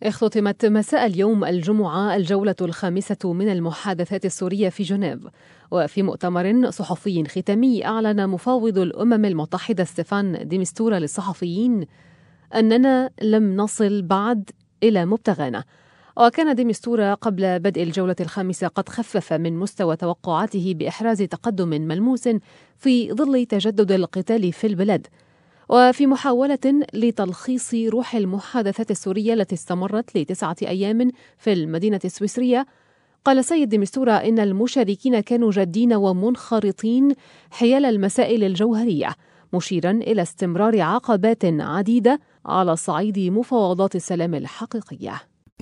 اختتمت مساء اليوم الجمعة الجولة الخامسة من المحادثات السورية في جنيف، وفي مؤتمر صحفي ختامي أعلن مفوض الأمم المتحدة ستيفان دي ميستورا للصحفيين أننا لم نصل بعد إلى مبتغانا. وكان دي ميستورا قبل بدء الجولة الخامسة قد خفف من مستوى توقعاته بإحراز تقدم ملموس في ظل تجدد القتال في البلاد. وفي محاولة لتلخيص روح المحادثات السورية التي استمرت ل9 أيام في المدينة السويسرية، قال سيد دي ميستورا إن المشاركين كانوا جادين ومنخرطين حيال المسائل الجوهرية، مشيرا إلى استمرار عقبات عديدة على صعيد مفاوضات السلام الحقيقية.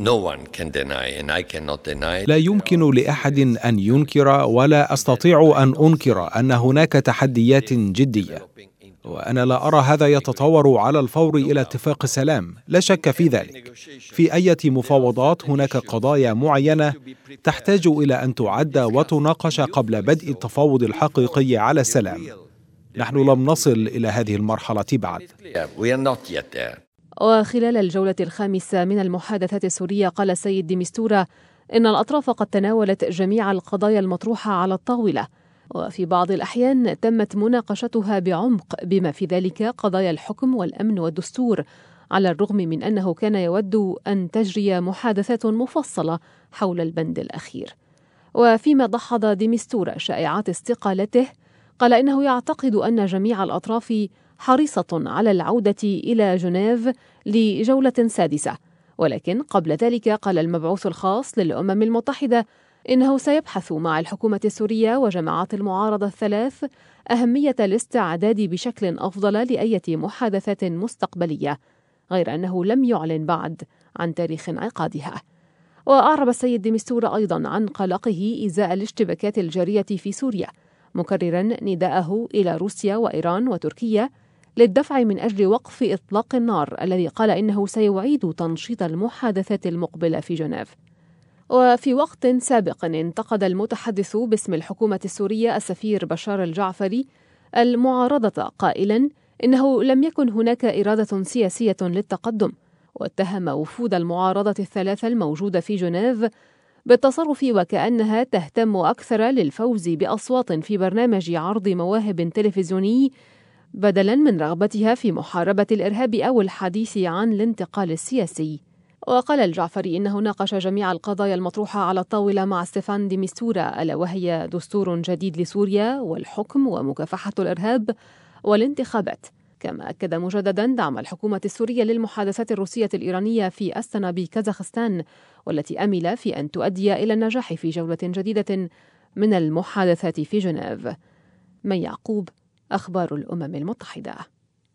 لا يمكن لأحد أن ينكر ولا أستطيع أن أنكر أن هناك تحديات جدية، وأنا لا أرى هذا يتطور على الفور إلى اتفاق سلام، لا شك في ذلك. في أي مفاوضات هناك قضايا معينة تحتاج إلى أن تعد وتناقش قبل بدء التفاوض الحقيقي على السلام. نحن لم نصل إلى هذه المرحلة بعد. وخلال الجولة الخامسة من المحادثات السورية قال السيد دي ميستورا إن الأطراف قد تناولت جميع القضايا المطروحة على الطاولة، وفي بعض الأحيان تمت مناقشتها بعمق، بما في ذلك قضايا الحكم والأمن والدستور، على الرغم من أنه كان يود أن تجري محادثات مفصلة حول البند الأخير. وفيما دحض دي ميستورا شائعات استقالته، قال إنه يعتقد أن جميع الأطراف حريصة على العودة إلى جنيف لجولة سادسة، ولكن قبل ذلك قال المبعوث الخاص للأمم المتحدة إنه سيبحث مع الحكومة السورية وجماعات المعارضة الثلاث أهمية الاستعداد بشكل أفضل لأية محادثات مستقبلية، غير أنه لم يعلن بعد عن تاريخ انعقادها. وأعرب السيد دي ميستورا أيضا عن قلقه إزاء الاشتباكات الجارية في سوريا، مكررا نداءه إلى روسيا وإيران وتركيا للدفع من أجل وقف إطلاق النار الذي قال إنه سيعيد تنشيط المحادثات المقبلة في جنيف. وفي وقت سابق انتقد المتحدث باسم الحكومة السورية السفير بشار الجعفري المعارضة، قائلا إنه لم يكن هناك إرادة سياسية للتقدم، واتهم وفود المعارضة الثلاثة الموجودة في جنيف بالتصرف وكأنها تهتم أكثر للفوز بأصوات في برنامج عرض مواهب تلفزيوني بدلاً من رغبتها في محاربة الإرهاب أو الحديث عن الانتقال السياسي. وقال الجعفري إنه ناقش جميع القضايا المطروحة على الطاولة مع ستيفان دي ميستورا، ألا وهي دستور جديد لسوريا والحكم ومكافحة الإرهاب والانتخابات. كما أكد مجددا دعم الحكومة السورية للمحادثات الروسية الإيرانية في أستنا بكازاخستان، والتي أمل في أن تؤدي إلى النجاح في جولة جديدة من المحادثات في جنيف. من يعقوب، أخبار الأمم المتحدة.